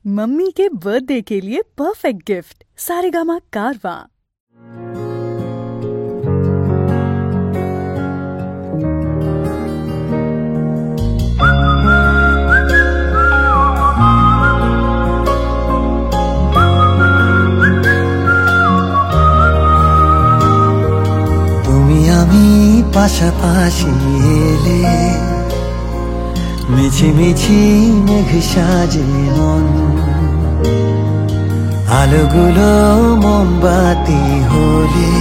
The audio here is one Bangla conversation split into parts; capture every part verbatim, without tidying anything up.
मम्मी के बर्थडे के लिए परफेक्ट गिफ्ट सारेगामा कारवां। তুমি আমি পাশাপাশি এলে মিছি মিছি মেঘ সাজে মন, আলোগুলো মোমবাতি হলে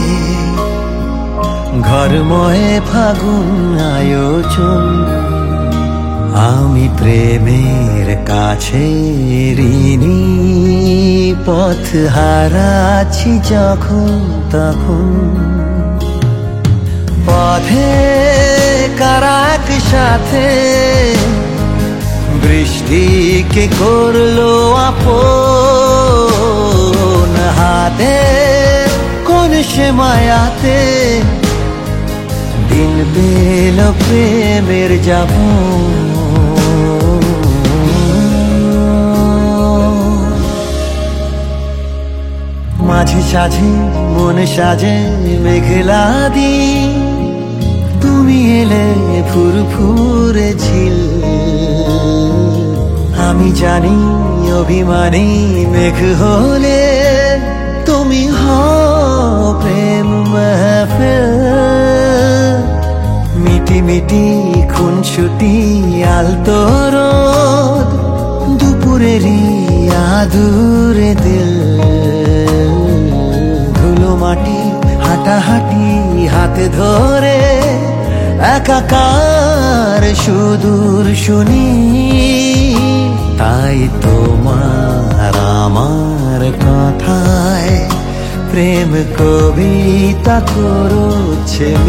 ঘরময় ফাগুন আয়োজন। আমি প্রেমের কাছে ঋণী, পথ হারাচ্ছি যখন তখন। পথে কারা একসাথে বৃষ্টিকে করলো আপন, হাতে কোন সে মায়াতে দিন পেল প্রেমের যাব। মাঝে সাঝে মনে সাজে মেঘলা দিন, তুমি এলে ফুরফুরে ঝিল। আমি জানি অভিমানী মেঘ হলে তুমি হও প্রেম মাহফিল। মিটি মিটি খুনসুটি আলতো রোদ, দুপুরেরই আদুরে দিল। ধুলো মাটি হাঁটাহাঁটি হাতে ধরে একাকার সুদূর শুনি। তাই তোমার আমার কথায় প্রেম কবিতা করছে